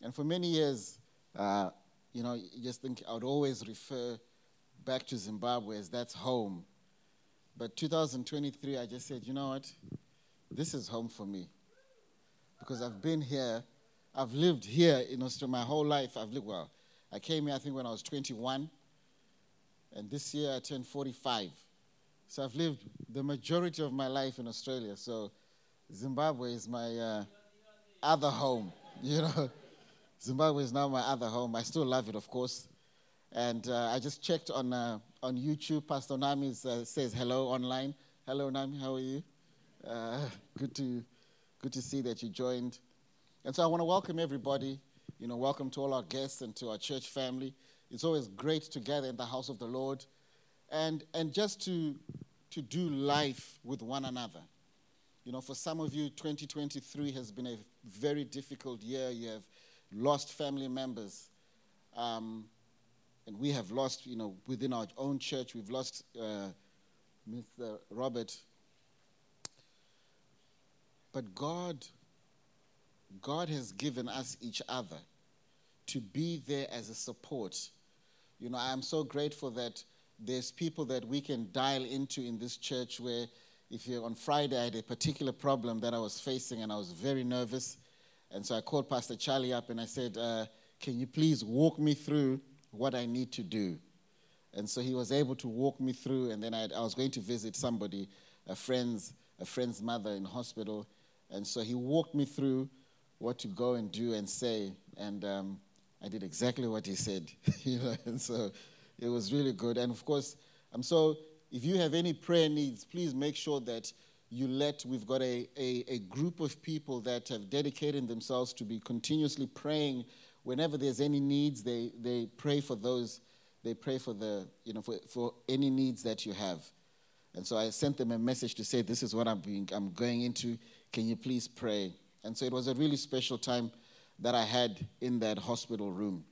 And for many years, you just think I would always refer back to Zimbabwe as that's home. But 2023, I just said, you know what? This is home for me. Because I've been here, I've lived here in Australia my whole life. I came here, I think, when I was 21. And this year I turned 45. So I've lived the majority of my life in Australia. So Zimbabwe is my other home, Zimbabwe is now my other home. I still love it, of course. And I just checked on YouTube. Pastor Nami says hello online. Hello, Nami, how are you? Good to see that you joined. And so I want to welcome everybody. Welcome to all our guests and to our church family. It's always great to gather in the house of the Lord and just to do life with one another. For some of you, 2023 has been a very difficult year. You have lost family members. And we have lost, within our own church, we've lost Mr. Robert. But God has given us each other to be there as a support. I am so grateful that there's people that we can dial into in this church where if you're on Friday, I had a particular problem that I was facing and I was very nervous. And so I called Pastor Charlie up and I said, can you please walk me through what I need to do? And so he was able to walk me through, and then I was going to visit somebody, a friend's mother in hospital. And so he walked me through what to go and do and say, and I did exactly what he said. And so it was really good. And of course, if you have any prayer needs, please make sure that we've got a group of people that have dedicated themselves to be continuously praying. Whenever there's any needs, they pray for those. They pray for for any needs that you have. And so I sent them a message to say, this is what I'm going into. Can you please pray? And so it was a really special time that I had in that hospital room.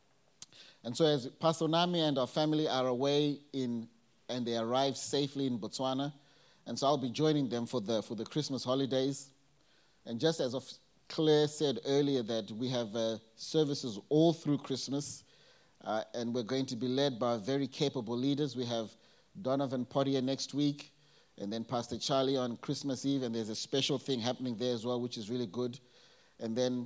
And so as Pastor Nami and our family are away and they arrived safely in Botswana, and so I'll be joining them for the Christmas holidays. And just as Claire said earlier, that we have services all through Christmas, and we're going to be led by very capable leaders. We have Donovan Potier next week, and then Pastor Charlie on Christmas Eve, and there's a special thing happening there as well, which is really good. And then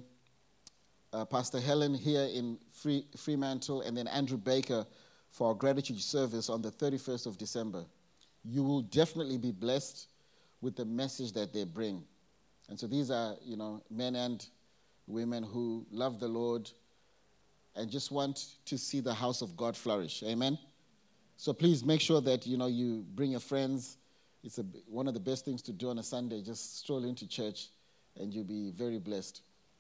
Pastor Helen here in Fremantle, and then Andrew Baker for our gratitude service on the 31st of December. You will definitely be blessed with the message that they bring. And so these are, men and women who love the Lord and just want to see the house of God flourish. Amen? So please make sure that, you bring your friends. It's one of the best things to do on a Sunday. Just stroll into church and you'll be very blessed.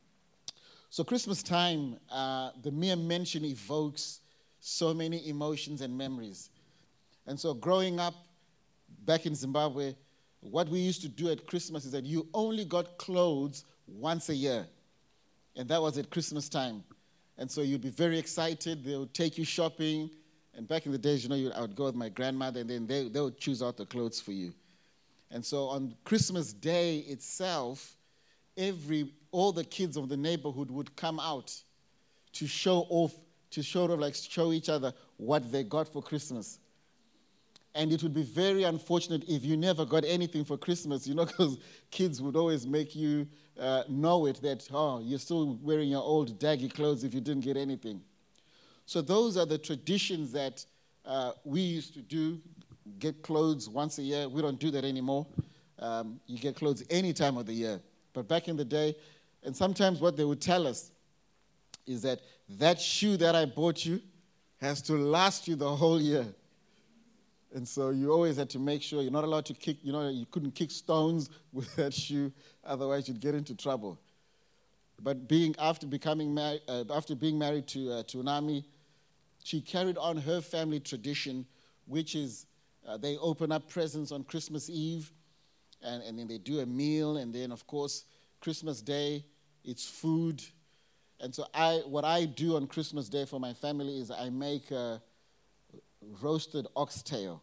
So Christmas time, the mere mention evokes so many emotions and memories. And so growing up back in Zimbabwe, what we used to do at Christmas is that you only got clothes once a year. And that was at Christmas time. And so you'd be very excited. They would take you shopping. And back in the days, I would go with my grandmother, and then they would choose out the clothes for you. And so on Christmas Day itself, all the kids of the neighborhood would come out to show each other what they got for Christmas. And it would be very unfortunate if you never got anything for Christmas, because kids would always make you know it, that, you're still wearing your old daggy clothes if you didn't get anything. So those are the traditions that we used to do, get clothes once a year. We don't do that anymore. You get clothes any time of the year. But back in the day, and sometimes what they would tell us is that shoe that I bought you has to last you the whole year. And so you always had to make sure you're not allowed to kick, you couldn't kick stones with that shoe, otherwise you'd get into trouble. But after being married to Nami, she carried on her family tradition, which is they open up presents on Christmas Eve, and then they do a meal, and then, of course, Christmas Day, it's food. And so what I do on Christmas Day for my family is I make roasted oxtail.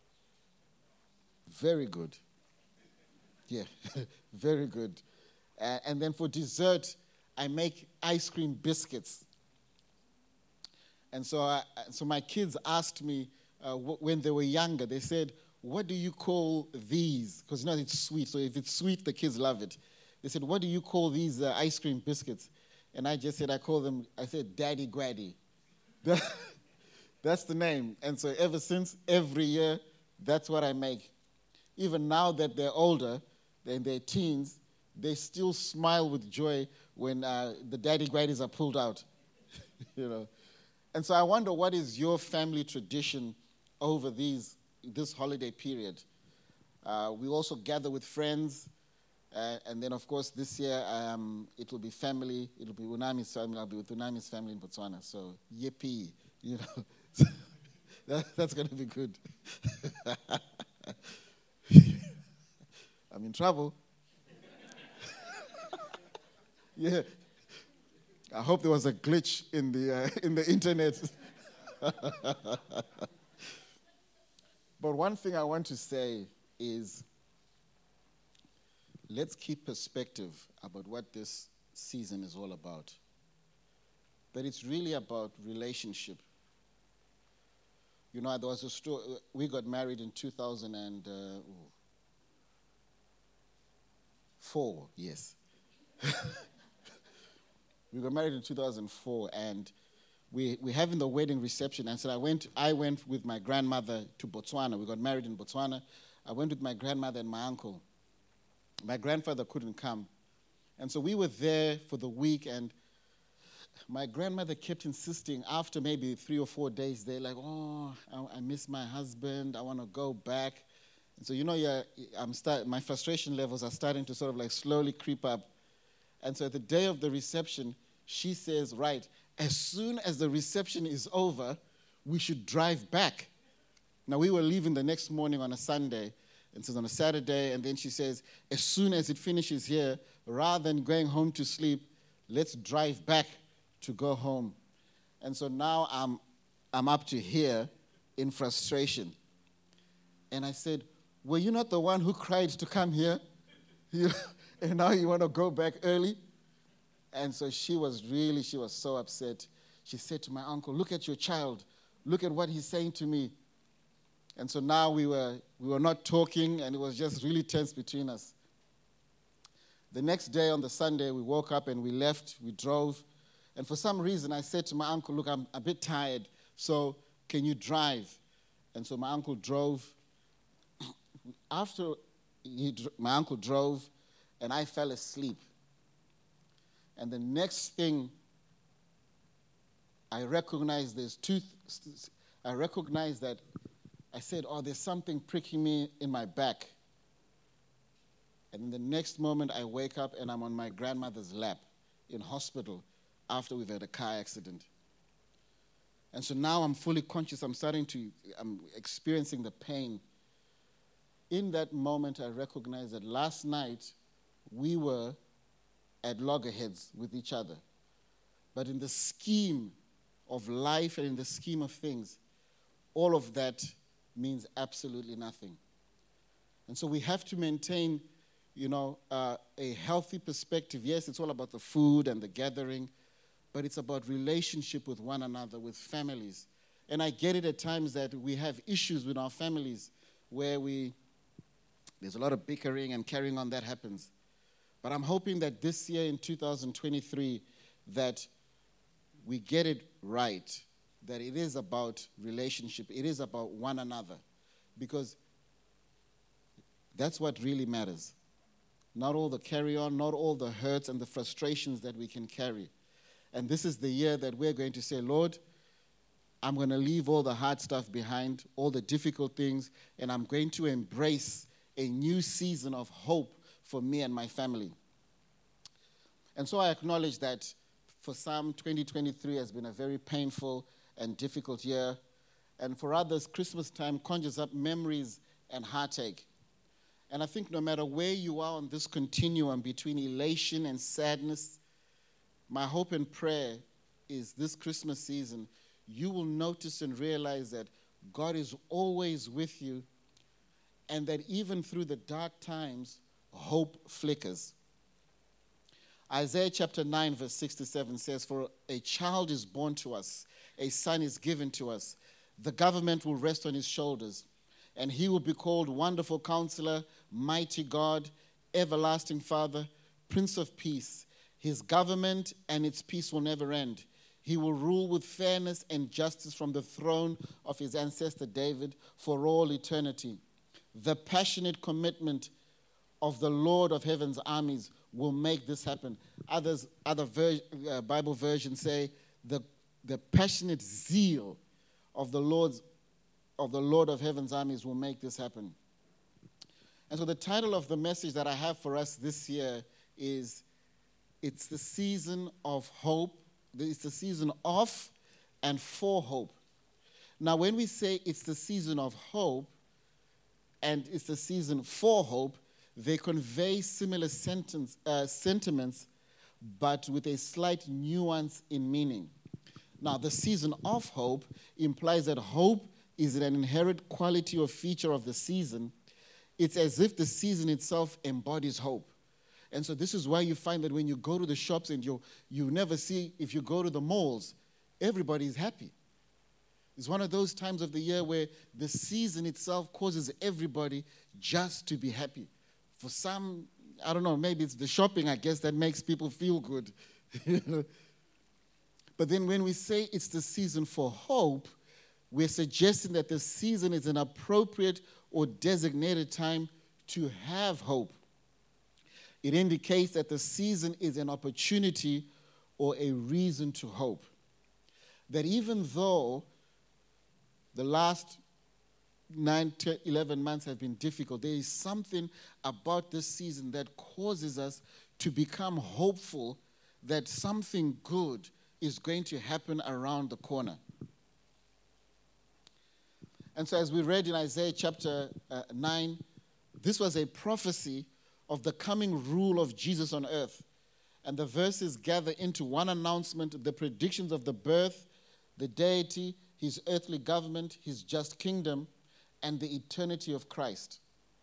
Very good. Yeah, very good. And then for dessert, I make ice cream biscuits. And so my kids asked me when they were younger, they said, what do you call these? Because it's sweet, so if it's sweet, the kids love it. They said, what do you call these ice cream biscuits? And I just said, I said, Daddy Gwaddy. That's the name. And so ever since, every year, that's what I make. Even now that they're older, they're in their teens, they still smile with joy when the Daddy Gwaddies are pulled out. And so I wonder, what is your family tradition over this holiday period? We also gather with friends. And then, of course, this year, it will be family. It will be Unami's family. I'll be with Unami's family in Botswana. So, yippee, that's going to be good. I'm in trouble. Yeah. I hope there was a glitch in the internet. But one thing I want to say is, let's keep perspective about what this season is all about. That it's really about relationship. There was a story. We got married in 2004, yes. We got married in 2004, and we're having the wedding reception. And so I went with my grandmother to Botswana. We got married in Botswana. I went with my grandmother and my uncle. My grandfather couldn't come. And so we were there for the week, and my grandmother kept insisting after maybe 3 or 4 days, they're like, oh, I miss my husband. I want to go back. And so, my frustration levels are starting to sort of like slowly creep up. And so at the day of the reception, she says, right, as soon as the reception is over, we should drive back. Now, we were leaving the next morning on a Sunday, and so on a Saturday, and then she says, as soon as it finishes here, rather than going home to sleep, let's drive back to go home. And so now I'm up to here in frustration. And I said, were you not the one who cried to come here? And now you want to go back early? And so she was so upset. She said to my uncle, look at your child. Look at what he's saying to me. And so now we were not talking, and it was just really tense between us. The next day on the Sunday, we woke up and we left, we drove. And for some reason, I said to my uncle, look, I'm a bit tired, so can you drive? And so my uncle drove. After my uncle drove, and I fell asleep. And the next thing, I recognized that I said, oh, there's something pricking me in my back. And in the next moment, I wake up and I'm on my grandmother's lap in hospital after we've had a car accident. And so now I'm fully conscious. I'm experiencing the pain. In that moment, I recognized that last night we were at loggerheads with each other. But in the scheme of life and in the scheme of things, all of that means absolutely nothing. And so we have to maintain, a healthy perspective. Yes, it's all about the food and the gathering, but it's about relationship with one another, with families. And I get it at times that we have issues with our families where there's a lot of bickering and carrying on that happens. But I'm hoping that this year in 2023 that we get it right, that it is about relationship, it is about one another, because that's what really matters. Not all the carry-on, not all the hurts and the frustrations that we can carry. And this is the year that we're going to say, Lord, I'm going to leave all the hard stuff behind, all the difficult things, and I'm going to embrace a new season of hope for me and my family. And so I acknowledge that for some, 2023 has been a very painful and difficult year. And for others, Christmas time conjures up memories and heartache. And I think no matter where you are on this continuum between elation and sadness, my hope and prayer is this Christmas season, you will notice and realize that God is always with you, and that even through the dark times, hope flickers. Isaiah chapter 9, verse 67 says, "For a child is born to us, a son is given to us. The government will rest on his shoulders, and he will be called Wonderful Counselor, Mighty God, Everlasting Father, Prince of Peace. His government and its peace will never end. He will rule with fairness and justice from the throne of his ancestor David for all eternity. The passionate commitment of the Lord of heaven's armies will make this happen." Other Bible versions say the passionate zeal of the Lord of heaven's armies will make this happen. And so the title of the message that I have for us this year is, it's the season of hope. It's the season of and for hope. Now, when we say it's the season of hope and it's the season for hope, they convey similar sentiments, but with a slight nuance in meaning. Now, the season of hope implies that hope is an inherent quality or feature of the season. It's as if the season itself embodies hope. And so this is why you find that when you go to the shops and you never see, if you go to the malls, everybody is happy. It's one of those times of the year where the season itself causes everybody just to be happy. For some, I don't know, maybe it's the shopping, I guess, that makes people feel good. But then when we say it's the season for hope, we're suggesting that the season is an appropriate or designated time to have hope. It indicates that the season is an opportunity or a reason to hope. That even though the last 9 to 11 months have been difficult, there is something about this season that causes us to become hopeful that something good is going to happen around the corner. And so as we read in Isaiah chapter 9, this was a prophecy of the coming rule of Jesus on earth. And the verses gather into one announcement the predictions of the birth, the deity, his earthly government, his just kingdom, and the eternity of Christ.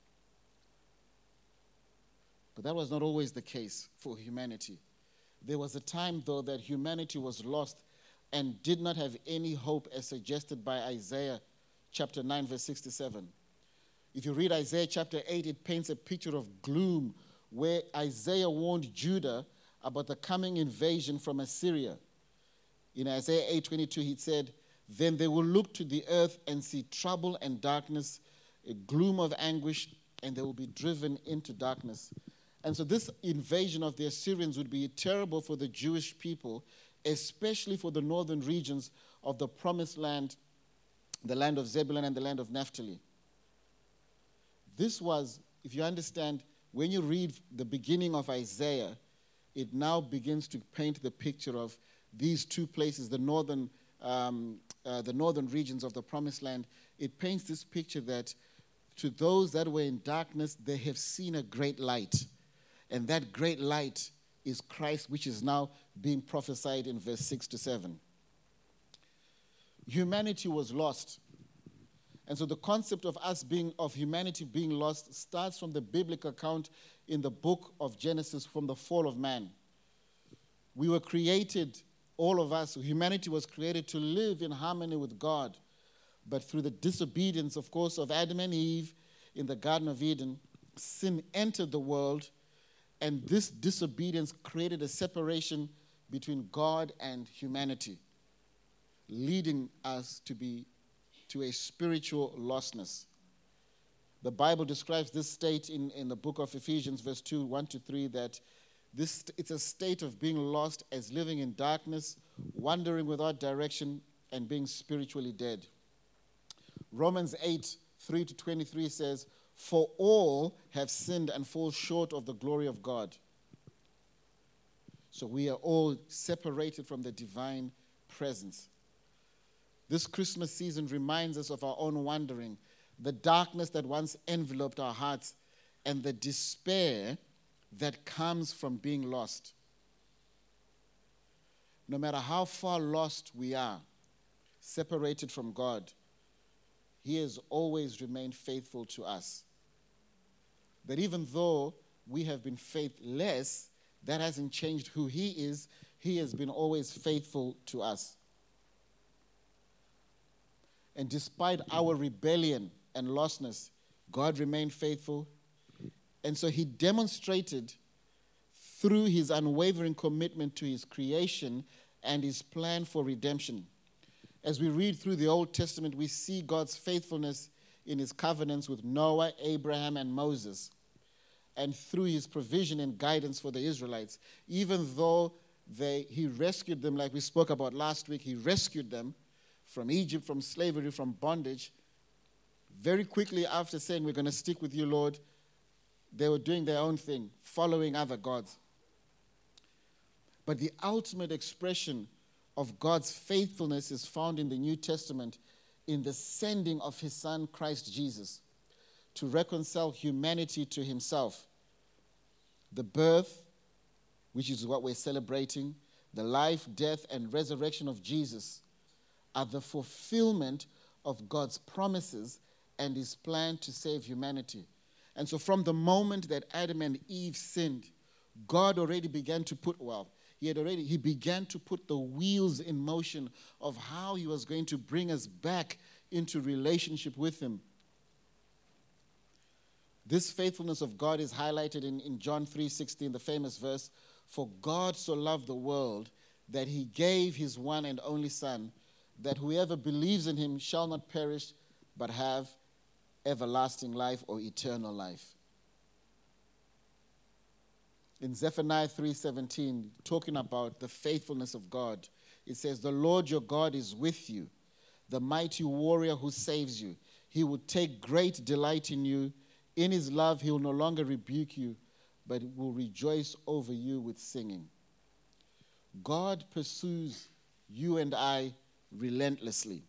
But that was not always the case for humanity. There was a time, though, that humanity was lost and did not have any hope, as suggested by Isaiah chapter 9, verse 67. If you read Isaiah chapter 8, it paints a picture of gloom where Isaiah warned Judah about the coming invasion from Assyria. In Isaiah 8:22, he said, "Then they will look to the earth and see trouble and darkness, a gloom of anguish, and they will be driven into darkness." And so this invasion of the Assyrians would be terrible for the Jewish people, especially for the northern regions of the promised land, the land of Zebulun and the land of Naphtali. This was, if you understand, when you read the beginning of Isaiah, it now begins to paint the picture of these two places, the northern regions of the promised land. It paints this picture that to those that were in darkness, they have seen a great light. And that great light is Christ, which is now being prophesied in verse 6 to 7. Humanity was lost. And so the concept of humanity being lost starts from the biblical account in the book of Genesis, from the fall of man. We were created, all of us, humanity was created to live in harmony with God. But through the disobedience, of course, of Adam and Eve in the Garden of Eden, sin entered the world, and this disobedience created a separation between God and humanity, leading us to a spiritual lostness. The Bible describes this state in the book of Ephesians, verse 2, 1 to 3, that it's a state of being lost as living in darkness, wandering without direction, and being spiritually dead. Romans 8, 3 to 23 says, "For all have sinned and fall short of the glory of God." So we are all separated from the divine presence. This Christmas season reminds us of our own wandering, the darkness that once enveloped our hearts, and the despair that comes from being lost. No matter how far lost we are, separated from God, He has always remained faithful to us. That even though we have been faithless, That hasn't changed who he is. He has been always faithful to us. And despite our rebellion and lostness, God remained faithful. And so he demonstrated through his unwavering commitment to his creation and his plan for redemption. As we read through the Old Testament, we see God's faithfulness in his covenants with Noah, Abraham, and Moses, and through his provision and guidance for the Israelites. Even though he rescued them, like we spoke about last week, he rescued them from Egypt, from slavery, from bondage. Very quickly after saying, we're going to stick with you, Lord, they were doing their own thing, following other gods. But the ultimate expression of God's faithfulness is found in the New Testament in the sending of his Son, Christ Jesus, to reconcile humanity to himself. The birth, which is what we're celebrating, the life, death, and resurrection of Jesus are the fulfillment of God's promises and his plan to save humanity. And so from the moment that Adam and Eve sinned, God already began to put, he began to put the wheels in motion of how he was going to bring us back into relationship with him. This faithfulness of God is highlighted in John 3:16, the famous verse, "For God so loved the world that he gave his one and only Son, that whoever believes in him shall not perish, but have everlasting life," or eternal life. In Zephaniah 3:17, talking about the faithfulness of God, it says, "The Lord your God is with you, the mighty warrior who saves you. He will take great delight in you. In his love, he will no longer rebuke you, but will rejoice over you with singing." God pursues you and I relentlessly.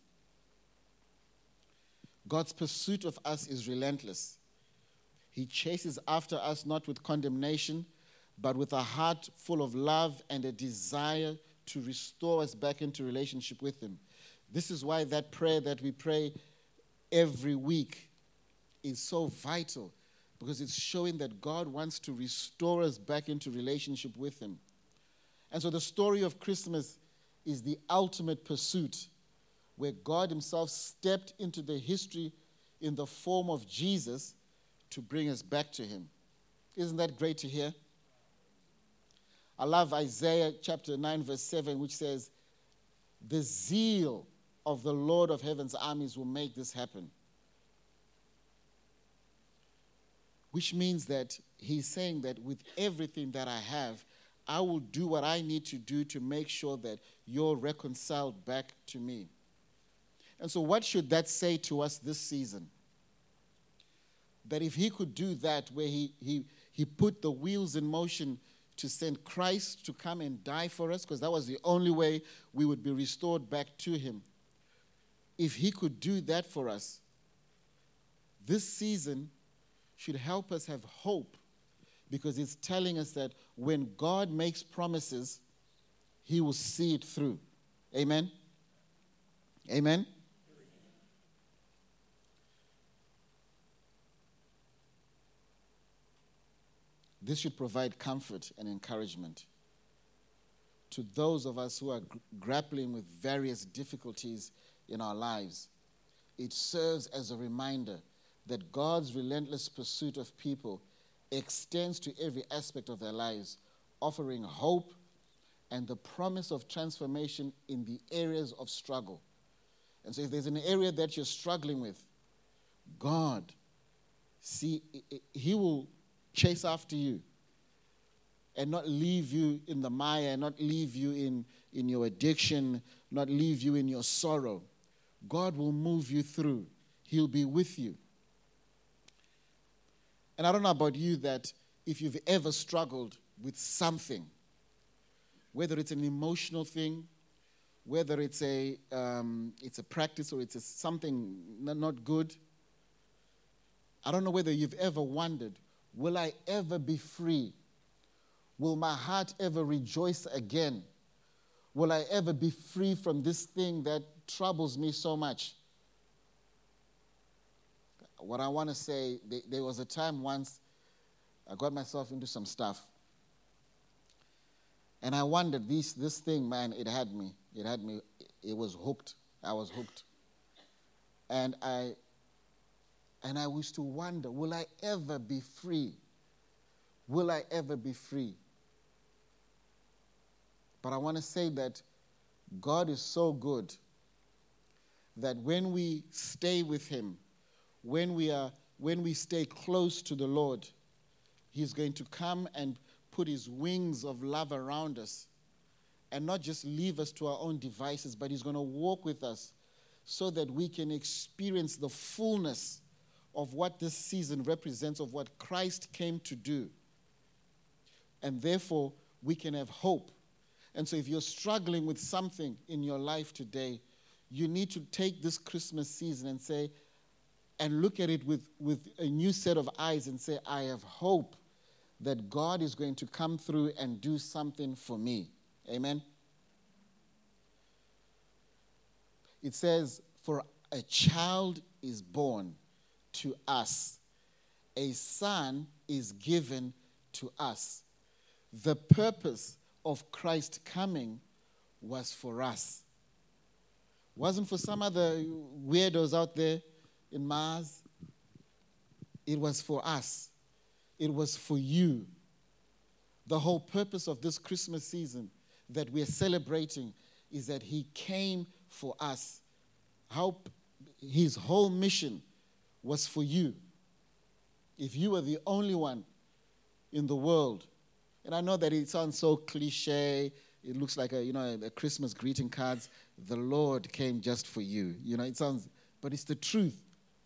God's pursuit of us is relentless. He chases after us not with condemnation, but with a heart full of love and a desire to restore us back into relationship with him. This is why that prayer that we pray every week is so vital, because it's showing that God wants to restore us back into relationship with him. And so the story of Christmas is the ultimate pursuit, where God himself stepped into the history in the form of Jesus to bring us back to him. Isn't that great to hear? I love Isaiah chapter 9, verse 7, which says, "The zeal of the Lord of heaven's armies will make this happen." Which means that he's saying that with everything that I have, I will do what I need to do to make sure that you're reconciled back to me. And so what should that say to us this season? That if he could do that, where he put the wheels in motion to send Christ to come and die for us, because that was the only way we would be restored back to him. If he could do that for us, this season should help us have hope, because it's telling us that when God makes promises, he will see it through. Amen? Amen? This should provide comfort and encouragement to those of us who are grappling with various difficulties in our lives. It serves as a reminder that God's relentless pursuit of people extends to every aspect of their lives, offering hope and the promise of transformation in the areas of struggle. And so if there's an area that you're struggling with, God, he will chase after you and not leave you in the mire, not leave you in your addiction, not leave you in your sorrow. God will move you through. He'll be with you. And I don't know about you, that if you've ever struggled with something, whether it's an emotional thing, whether it's a practice or it's something not good, I don't know whether you've ever wondered, will I ever be free? Will my heart ever rejoice again? Will I ever be free from this thing that troubles me so much? What I want to say, there was a time once I got myself into some stuff. And I wondered, this thing, man, it had me. It was hooked. I was hooked. And I used to wonder, will I ever be free? Will I ever be free? But I want to say that God is so good that when we stay with him, when we stay close to the Lord, he's going to come and put his wings of love around us and not just leave us to our own devices, but he's going to walk with us so that we can experience the fullness of what this season represents, of what Christ came to do. And therefore, we can have hope. And so if you're struggling with something in your life today, you need to take this Christmas season and say, and look at it with a new set of eyes and say, I have hope that God is going to come through and do something for me. Amen? It says, for a child is born to us. A son is given to us. The purpose of Christ coming was for us. Wasn't for some other weirdos out there in Mars. It was for us. It was for you. The whole purpose of this Christmas season that we're celebrating is that he came for us. His whole mission was for you. If you were the only one in the world, and I know that it sounds so cliche, it looks like a Christmas greeting cards. The Lord came just for you. It sounds, but it's the truth.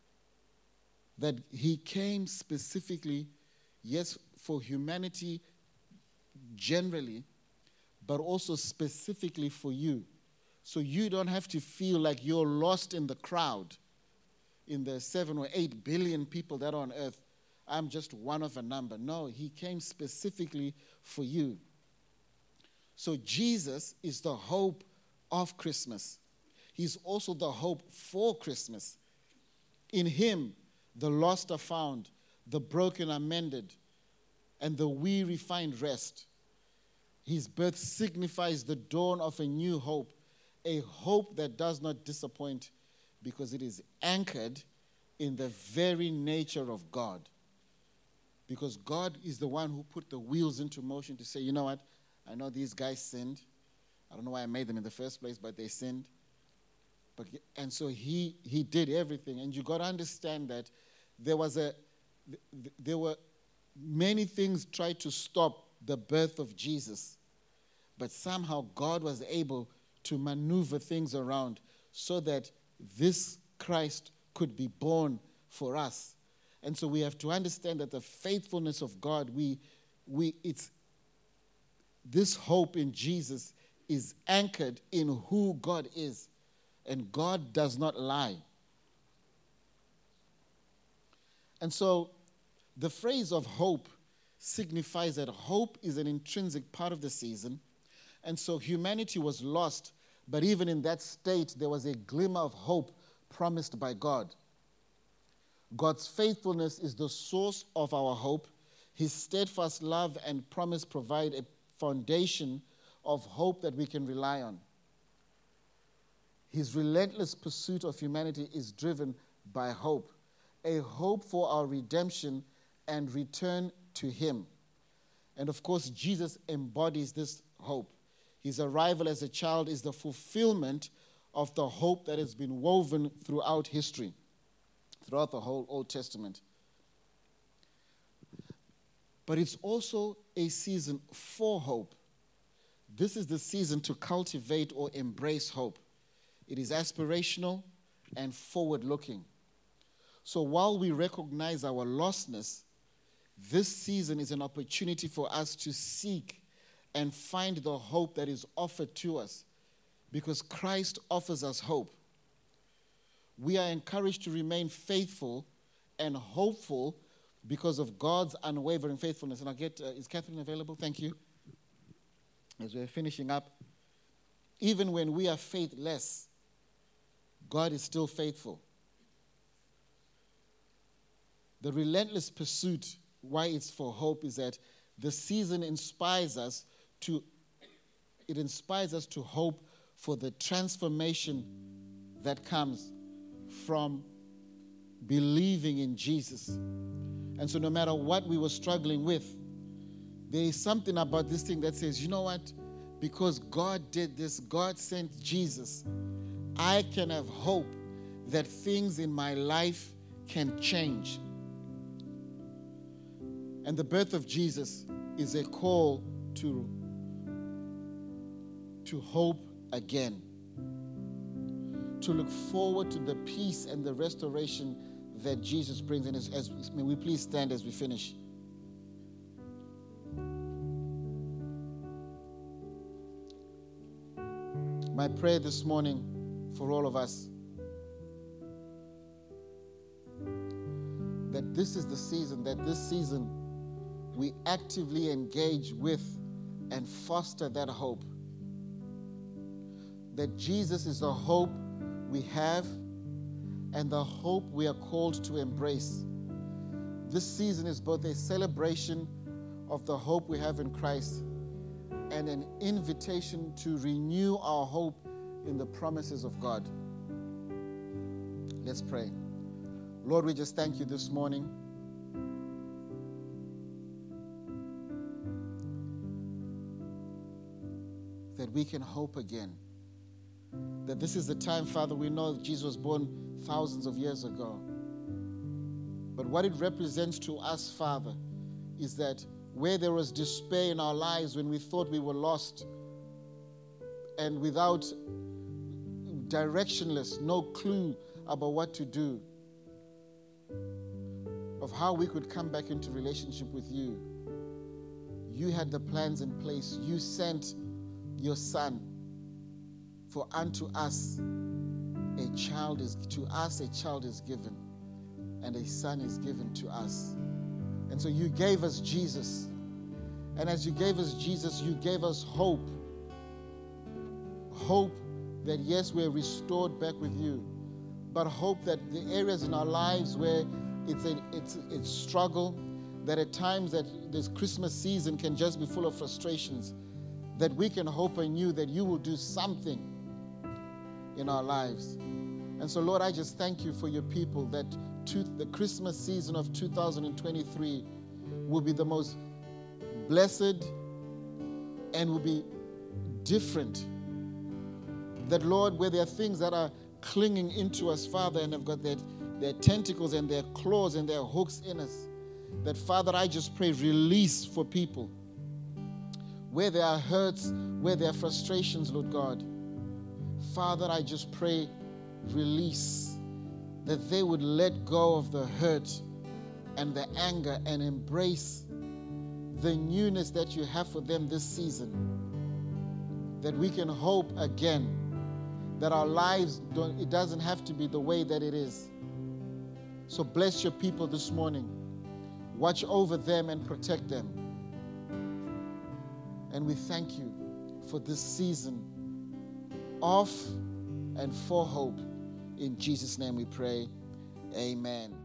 That he came specifically, yes, for humanity generally, but also specifically for you. So you don't have to feel like you're lost in the crowd, in the 7 or 8 billion people that are on earth. I'm just one of a number. No, he came specifically for you. So Jesus is the hope of Christmas. He's also the hope for Christmas. In him, the lost are found, the broken are mended, and the weary find rest. His birth signifies the dawn of a new hope, a hope that does not disappoint because it is anchored in the very nature of God. Because God is the one who put the wheels into motion to say, you know what, I know these guys sinned. I don't know why I made them in the first place, but they sinned. And so he did everything. And you got to understand that there were many things tried to stop the birth of Jesus. But somehow God was able to maneuver things around so that this Christ could be born for us. And so we have to understand that the faithfulness of God, this hope in Jesus is anchored in who God is. And God does not lie. And so the phrase of hope signifies that hope is an intrinsic part of the season. And so humanity was lost, but even in that state, there was a glimmer of hope promised by God. God's faithfulness is the source of our hope. His steadfast love and promise provide a foundation of hope that we can rely on. His relentless pursuit of humanity is driven by hope, a hope for our redemption and return to him. And of course, Jesus embodies this hope. His arrival as a child is the fulfillment of the hope that has been woven throughout history, throughout the whole Old Testament. But it's also a season for hope. This is the season to cultivate or embrace hope. It is aspirational and forward-looking. So while we recognize our lostness, this season is an opportunity for us to seek and find the hope that is offered to us, because Christ offers us hope. We are encouraged to remain faithful and hopeful because of God's unwavering faithfulness. And I'll get, is Catherine available? Thank you. As we're finishing up, even when we are faithless, God is still faithful. The relentless pursuit, why it's for hope, is that the season inspires us to it inspires us to hope for the transformation that comes from believing in Jesus. And so no matter what we were struggling with, there is something about this thing that says, you know what? Because God did this, God sent Jesus, I can have hope that things in my life can change. And the birth of Jesus is a call to hope again, to look forward to the peace and the restoration that Jesus brings. And may we please stand as we finish. My prayer this morning for all of us, that this is the season, that this season we actively engage with and foster that hope. That Jesus is the hope we have and the hope we are called to embrace. This season is both a celebration of the hope we have in Christ and an invitation to renew our hope in the promises of God. Let's pray. Lord, we just thank you this morning. That we can hope again. That this is the time, Father, we know that Jesus was born thousands of years ago. But what it represents to us, Father, is that where there was despair in our lives, when we thought we were lost and without directionless, no clue about what to do, of how we could come back into relationship with you, you had the plans in place. You sent your Son, for unto us a child is given, and a son is given to us. And so you gave us Jesus. And as you gave us Jesus, you gave us hope. Hope that, yes, we're restored back with you, but hope that the areas in our lives where it's struggle, that at times that this Christmas season can just be full of frustrations, that we can hope in you, that you will do something in our lives. And so, Lord, I just thank you for your people, that the Christmas season of 2023 will be the most blessed and will be different. That, Lord, where there are things that are clinging into us, Father, and have got their tentacles and their claws and their hooks in us, that, Father, I just pray release for people. Where there are hurts, where there are frustrations, Lord God, Father, I just pray release, that they would let go of the hurt and the anger and embrace the newness that you have for them this season. That we can hope again, that our lives, it doesn't have to be the way that it is. So bless your people this morning. Watch over them and protect them. And we thank you for this season of and for hope. In Jesus' name we pray. Amen.